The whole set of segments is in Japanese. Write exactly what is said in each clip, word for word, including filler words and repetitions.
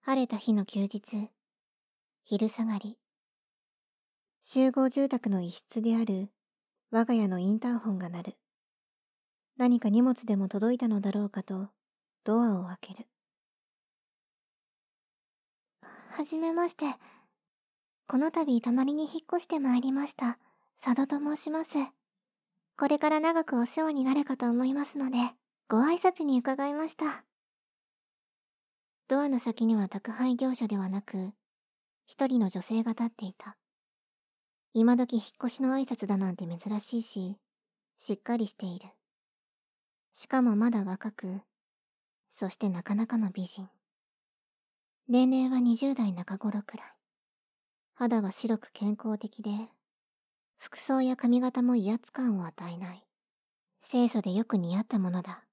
晴れた日の休日、昼下がり、集合住宅の一室である我が家のインターホンが鳴る。何か荷物でも届いたのだろうかと、ドアを開ける。はじめまして。この度隣に引っ越してまいりました、佐渡と申します。これから長くお世話になるかと思いますので、ご挨拶に伺いました。ドアの先には宅配業者ではなく、一人の女性が立っていた。今時引っ越しの挨拶だなんて珍しいし、しっかりしている。しかもまだ若く、そしてなかなかの美人。年齢はにじゅう代中頃くらい。肌は白く健康的で、服装や髪型も威圧感を与えない。清楚でよく似合ったものだ。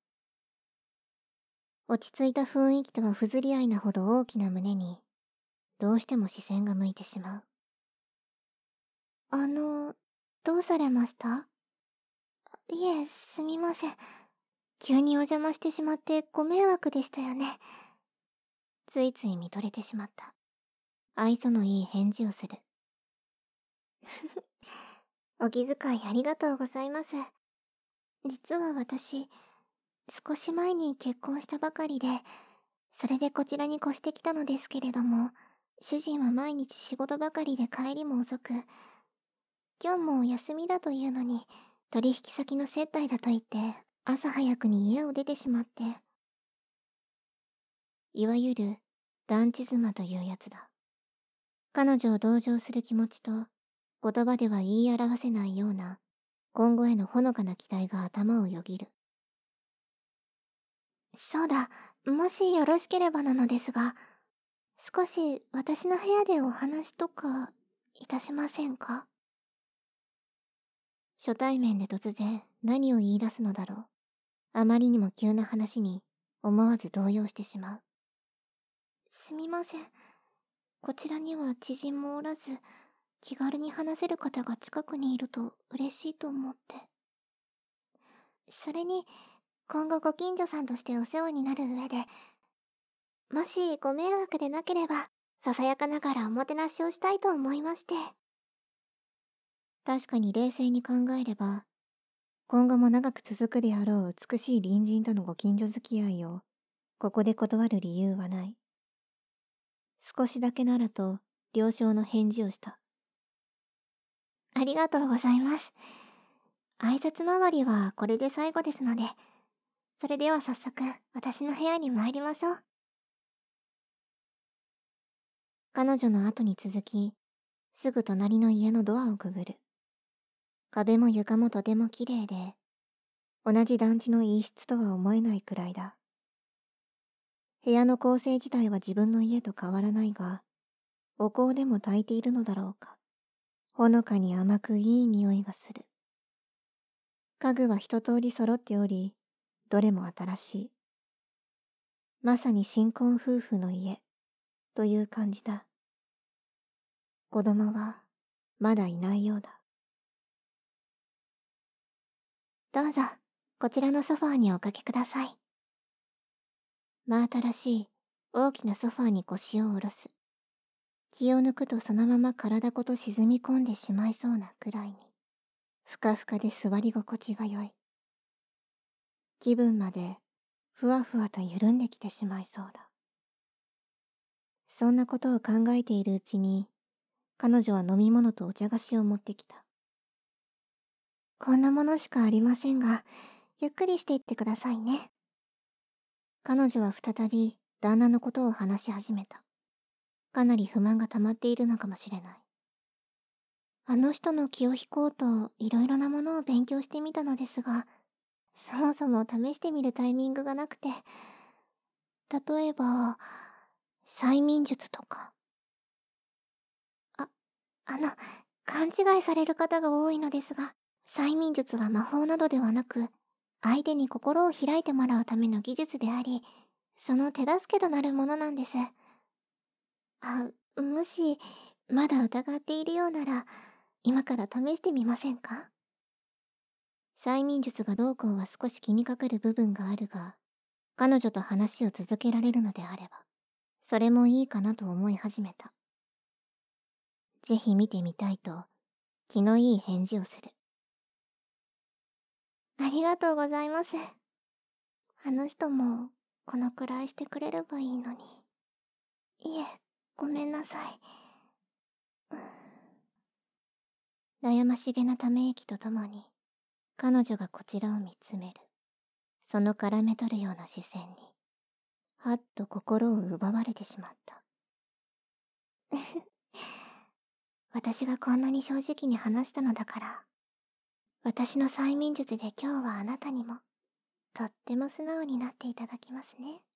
落ち着いた雰囲気とは不釣り合いなほど大きな胸に、どうしても視線が向いてしまう。あの、どうされました？いえ、すみません。急にお邪魔してしまってご迷惑でしたよね。ついつい見とれてしまった。愛想のいい返事をする。お気遣いありがとうございます。実は私、少し前に結婚したばかりで、それでこちらに越してきたのですけれども、主人は毎日仕事ばかりで帰りも遅く、今日もお休みだというのに、取引先の接待だと言って、朝早くに家を出てしまって。いわゆる団地妻というやつだ。彼女を同情する気持ちと、言葉では言い表せないような、今後へのほのかな期待が頭をよぎる。そうだ、もしよろしければなのですが、少し私の部屋でお話とかいたしませんか？初対面で突然何を言い出すのだろう。あまりにも急な話に思わず動揺してしまう。すみません。こちらには知人もおらず、気軽に話せる方が近くにいると嬉しいと思って。それに、今後ご近所さんとしてお世話になる上で、もしご迷惑でなければ、ささやかながらおもてなしをしたいと思いまして。確かに冷静に考えれば、今後も長く続くであろう美しい隣人とのご近所付き合いを、ここで断る理由はない。少しだけならと、了承の返事をした。ありがとうございます。挨拶回りはこれで最後ですので、それでは早速、私の部屋に参りましょう。彼女の後に続き、すぐ隣の家のドアをくぐる。壁も床もとても綺麗で、同じ団地の一室とは思えないくらいだ。部屋の構成自体は自分の家と変わらないが、お香でも焚いているのだろうか。ほのかに甘くいい匂いがする。家具は一通り揃っており、どれも新しい。まさに新婚夫婦の家という感じだ。子供はまだいないようだ。どうぞ、こちらのソファーにおかけください。真新しい大きなソファーに腰を下ろす。気を抜くとそのまま体ごと沈み込んでしまいそうなくらいに、ふかふかで座り心地が良い。気分までふわふわと緩んできてしまいそうだ。そんなことを考えているうちに、彼女は飲み物とお茶菓子を持ってきた。こんなものしかありませんが、ゆっくりしていってくださいね。彼女は再び旦那のことを話し始めた。かなり不満が溜まっているのかもしれない。あの人の気を引こうといろいろなものを勉強してみたのですが、そもそも試してみるタイミングがなくて、例えば、催眠術とか。あ、あの、勘違いされる方が多いのですが、催眠術は魔法などではなく、相手に心を開いてもらうための技術であり、その手助けとなるものなんです。あ、もし、まだ疑っているようなら、今から試してみませんか？催眠術がどうこうは少し気にかかる部分があるが、彼女と話を続けられるのであれば、 それもいいかなと思い始めた。ぜひ見てみたいと、気のいい返事をする。ありがとうございます。あの人も、このくらいしてくれればいいのに。いえ、ごめんなさい。悩ましげなため息とともに、彼女がこちらを見つめる。その絡め取るような視線に、はっと心を奪われてしまった。私がこんなに正直に話したのだから、私の催眠術で今日はあなたにも、とっても素直になっていただきますね。